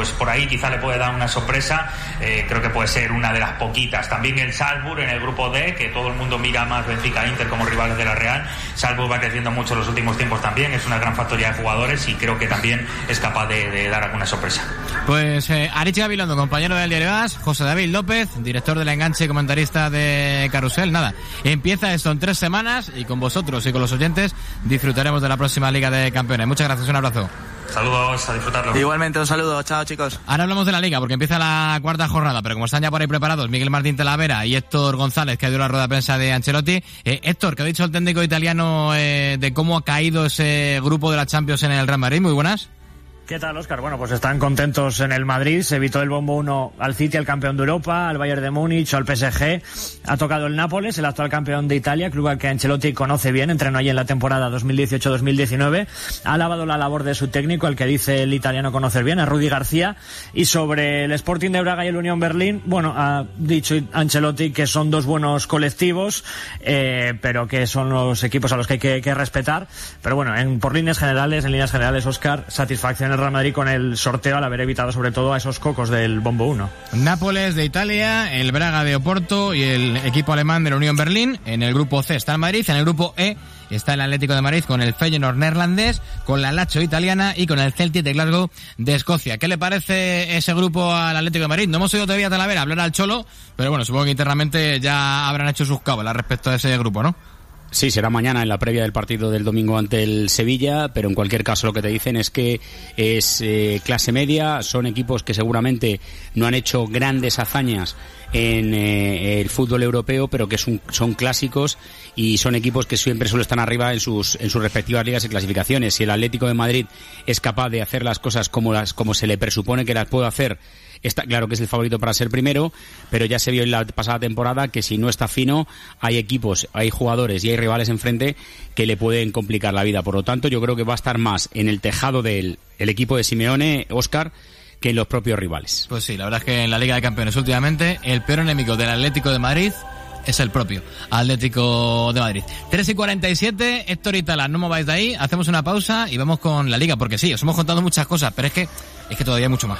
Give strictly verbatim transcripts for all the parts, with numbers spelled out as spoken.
pues por ahí quizá le puede dar una sorpresa. Eh, creo que puede ser una de las poquitas. También el Salzburg en el grupo D, que todo el mundo mira más Benfica e Inter como rivales de la Real. Salzburg va creciendo mucho en los últimos tiempos también, es una gran factoría de jugadores y creo que también es capaz de, de dar alguna sorpresa. Pues eh, Arichi Gabilondo, compañero del Diario As, José David López, director del Enganche y comentarista de Carrusel. Nada, empieza esto en tres semanas y con vosotros y con los oyentes disfrutaremos de la próxima Liga de Campeones. Muchas gracias, un abrazo. Saludos, a disfrutarlo. Igualmente, un saludo, chao chicos. Ahora hablamos de la Liga porque empieza la cuarta jornada, pero como están ya por ahí preparados Miguel Martín Talavera y Héctor González, que ha ido a la rueda de prensa de Ancelotti. Eh, Héctor, ¿qué ha dicho el técnico italiano eh, de cómo ha caído ese grupo de la Champions en el Real Madrid? Muy buenas. ¿Qué tal, Óscar? Bueno, pues están contentos en el Madrid. Se evitó el bombo uno al City, al campeón de Europa, al Bayern de Múnich o al P S G. Ha tocado el Nápoles, el actual campeón de Italia, club al que Ancelotti conoce bien, entrenó allí en la temporada dos mil dieciocho dos mil diecinueve. Ha alabado la labor de su técnico, al que dice el italiano conocer bien, a Rudy García. Y sobre el Sporting de Braga y el Unión Berlín, bueno, ha dicho Ancelotti que son dos buenos colectivos, eh, pero que son los equipos a los que hay que, que respetar. Pero bueno, en, por líneas generales, en líneas generales, Óscar, satisfacción Real Madrid con el sorteo al haber evitado sobre todo a esos cocos del bombo uno. Nápoles de Italia, el Braga de Oporto y el equipo alemán de la Unión Berlín. En el grupo C está el Madrid, en el grupo E está el Atlético de Madrid con el Feyenoord neerlandés, con la Lazio italiana y con el Celtic de Glasgow de Escocia. ¿Qué le parece ese grupo al Atlético de Madrid? No hemos oído todavía a Talavera hablar al Cholo, pero bueno, supongo que internamente ya habrán hecho sus cábalas respecto a ese grupo, ¿no? Sí, será mañana en la previa del partido del domingo ante el Sevilla, pero en cualquier caso lo que te dicen es que es eh, clase media, son equipos que seguramente no han hecho grandes hazañas en eh, el fútbol europeo, pero que son, son clásicos y son equipos que siempre solo están arriba en sus en sus respectivas ligas y clasificaciones. Si el Atlético de Madrid es capaz de hacer las cosas como las como se le presupone que las puede hacer, está claro que es el favorito para ser primero, pero ya se vio en la pasada temporada que si no está fino, hay equipos, hay jugadores y hay rivales enfrente que le pueden complicar la vida. Por lo tanto, yo creo que va a estar más en el tejado del el equipo de Simeone, Óscar, que en los propios rivales. Pues sí, la verdad es que en la Liga de Campeones últimamente el peor enemigo del Atlético de Madrid es el propio Atlético de Madrid. tres y cuarenta y siete, Héctor y Tala, no mováis de ahí, hacemos una pausa y vamos con la Liga, porque sí, os hemos contado muchas cosas, pero es que es que todavía hay mucho más.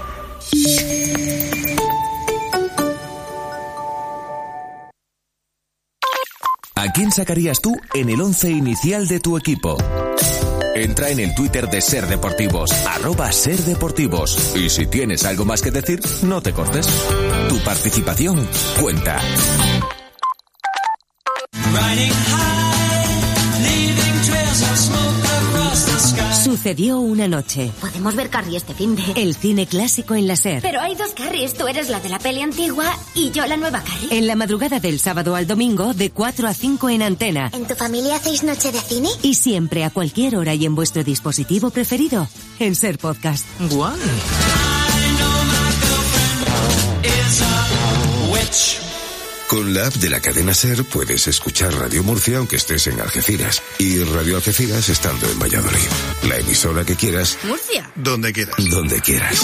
¿A quién sacarías tú en el once inicial de tu equipo? Entra en el Twitter de Ser Deportivos, arroba Ser Deportivos. Y si tienes algo más que decir, no te cortes. Tu participación cuenta. Sucedió una noche. Podemos ver Carrie este finde. El cine clásico en la Ser. Pero hay dos Carries. Tú eres la de la peli antigua y yo la nueva Carrie. En la madrugada del sábado al domingo, de cuatro a cinco en Antena. ¿En tu familia hacéis noche de cine? Y siempre, a cualquier hora y en vuestro dispositivo preferido. En Ser Podcast. ¡Guau! Con la app de la cadena SER puedes escuchar Radio Murcia aunque estés en Algeciras y Radio Algeciras estando en Valladolid. La emisora que quieras. Murcia. Donde quieras. Donde quieras.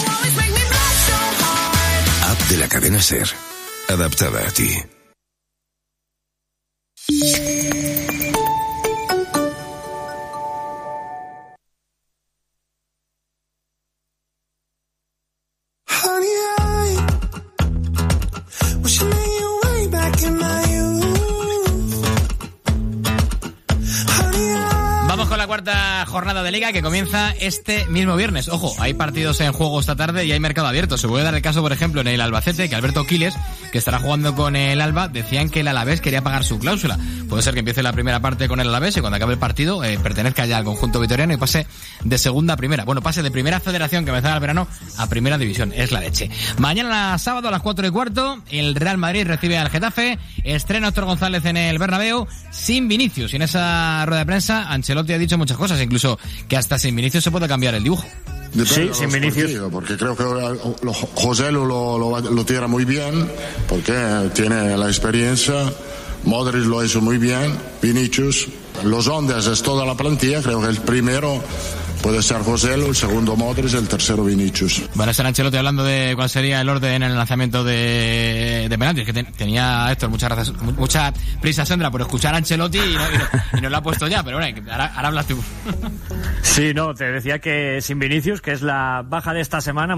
App de la cadena SER. Adaptada a ti. Cuarta jornada de Liga que comienza este mismo viernes. Ojo, hay partidos en juego esta tarde y hay mercado abierto. Se puede dar el caso, por ejemplo, en el Albacete, que Alberto Quiles, que estará jugando con el Alba, decían que el Alavés quería pagar su cláusula. Puede ser que empiece la primera parte con el Alavés y cuando acabe el partido eh, pertenezca ya al conjunto vitoriano y pase de segunda a primera. Bueno, pase de primera federación, que empezaba el verano, a primera división. Es la leche. Mañana sábado a las cuatro y cuarto, el Real Madrid recibe al Getafe. Estrena Héctor González en el Bernabéu sin Vinicius. Y en esa rueda de prensa, Ancelotti ha dicho muchas cosas, incluso que hasta sin Vinicius se puede cambiar el dibujo. Depende sí, sin Vinicius. Porque creo que lo, José lo, lo, lo tira muy bien, porque tiene la experiencia. Modric lo hizo muy bien. Vinicius. Los ondas es toda la plantilla. Creo que el primero puede ser José, el segundo Modric, el tercero Vinicius. Van a estar Ancelotti hablando de cuál sería el orden en el lanzamiento de, de penaltis, que te, tenía Héctor muchas gracias, mucha prisa Sandra por escuchar a Ancelotti y no, y no, y no lo ha puesto ya, pero bueno, ahora, ahora hablas tú. Sí, no, te decía que sin Vinicius, que es la baja de esta semana.